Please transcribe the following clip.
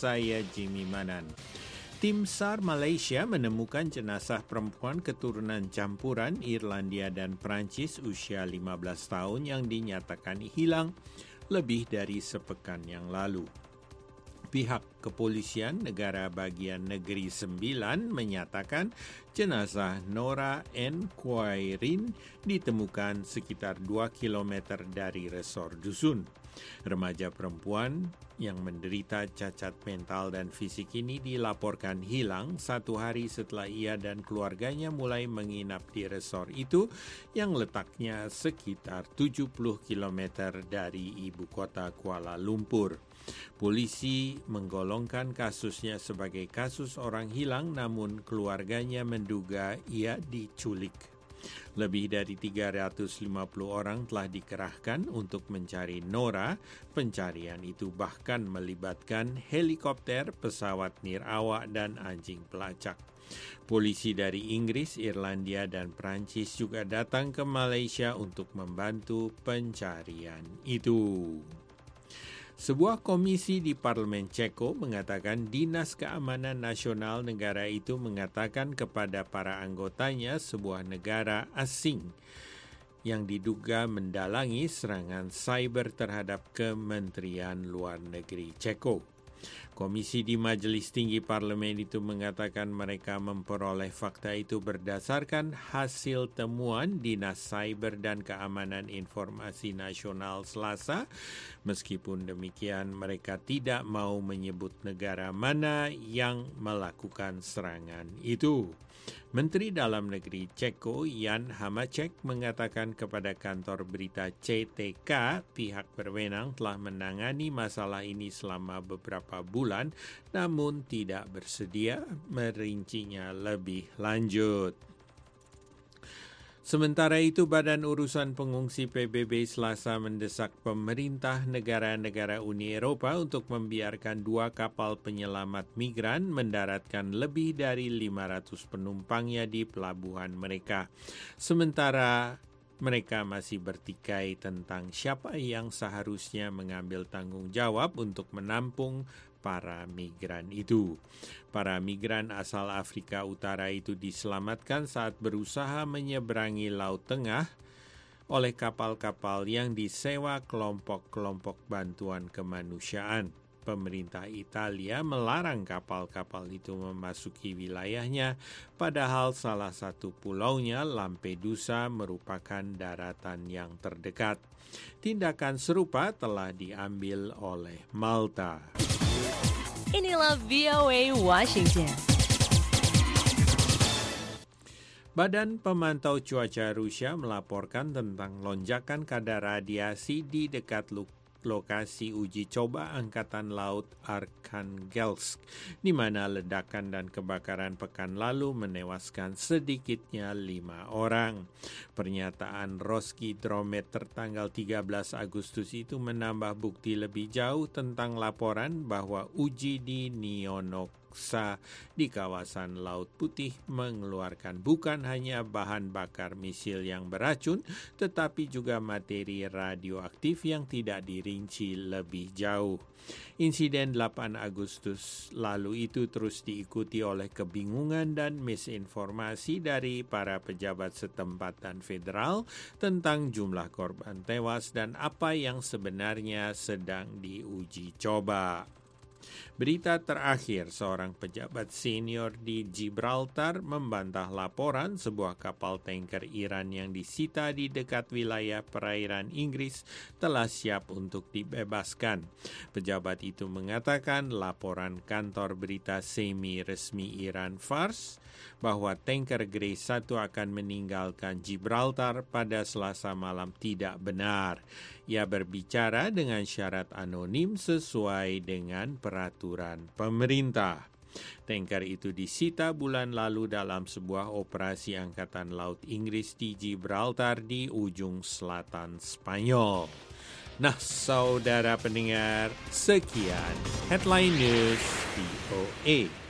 saya Jimmy Manan. Tim SAR Malaysia menemukan jenazah perempuan keturunan campuran Irlandia dan Perancis usia 15 tahun yang dinyatakan hilang lebih dari sepekan yang lalu. Pihak kepolisian negara bagian negeri 9 menyatakan jenazah Nora N. Quairin ditemukan sekitar 2 km dari resor dusun. Remaja perempuan yang menderita cacat mental dan fisik ini dilaporkan hilang 1 hari setelah ia dan keluarganya mulai menginap di resor itu yang letaknya sekitar 70 km dari ibu kota Kuala Lumpur. Polisi menggolongkan kasusnya sebagai kasus orang hilang, namun keluarganya menduga ia diculik. Lebih dari 350 orang telah dikerahkan untuk mencari Nora. Pencarian itu bahkan melibatkan helikopter, pesawat nirawak, dan anjing pelacak. Polisi dari Inggris, Irlandia, dan Prancis juga datang ke Malaysia untuk membantu pencarian itu. Sebuah komisi di Parlemen Ceko mengatakan Dinas Keamanan Nasional negara itu mengatakan kepada para anggotanya sebuah negara asing yang diduga mendalangi serangan cyber terhadap Kementerian Luar Negeri Ceko. Komisi di Majelis Tinggi Parlemen itu mengatakan mereka memperoleh fakta itu berdasarkan hasil temuan Dinas Cyber dan Keamanan Informasi Nasional Selasa. Meskipun demikian, mereka tidak mau menyebut negara mana yang melakukan serangan itu. Menteri Dalam Negeri Ceko Jan Hamacek mengatakan kepada kantor berita CTK pihak berwenang telah menangani masalah ini selama beberapa bulan namun tidak bersedia merincinya lebih lanjut. Sementara itu, Badan Urusan Pengungsi PBB Selasa mendesak pemerintah negara-negara Uni Eropa untuk membiarkan 2 kapal penyelamat migran mendaratkan lebih dari 500 penumpangnya di pelabuhan mereka. Sementara mereka masih bertikai tentang siapa yang seharusnya mengambil tanggung jawab untuk menampung para migran itu. Para migran asal Afrika Utara itu diselamatkan saat berusaha menyeberangi Laut Tengah oleh kapal-kapal yang disewa kelompok-kelompok bantuan kemanusiaan. Pemerintah Italia melarang kapal-kapal itu memasuki wilayahnya, padahal salah satu pulaunya, Lampedusa, merupakan daratan yang terdekat. Tindakan serupa telah diambil oleh Malta. Inilah VOA Washington. Badan Pemantau Cuaca Rusia melaporkan tentang lonjakan kadar radiasi di dekat lokasi uji coba Angkatan Laut Arkhangelsk, di mana ledakan dan kebakaran pekan lalu menewaskan sedikitnya 5 orang. Pernyataan Roskidromet tertanggal 13 Agustus itu menambah bukti lebih jauh tentang laporan bahwa uji di Nionoksa di kawasan Laut Putih mengeluarkan bukan hanya bahan bakar misil yang beracun, tetapi juga materi radioaktif yang tidak dirinci lebih jauh. Insiden 8 Agustus lalu itu terus diikuti oleh kebingungan dan misinformasi dari para pejabat setempat dan federal tentang jumlah korban tewas dan apa yang sebenarnya sedang diuji coba. Berita terakhir, seorang pejabat senior di Gibraltar membantah laporan sebuah kapal tanker Iran yang disita di dekat wilayah perairan Inggris telah siap untuk dibebaskan. Pejabat itu mengatakan laporan kantor berita semi-resmi Iran Fars bahwa tanker Grace 1 akan meninggalkan Gibraltar pada Selasa malam tidak benar. Ia berbicara dengan syarat anonim sesuai dengan peraturan pemerintah. Tanker itu disita bulan lalu dalam sebuah operasi Angkatan Laut Inggris di Gibraltar di ujung selatan Spanyol. Nah, saudara pendengar, sekian Headline News VOA.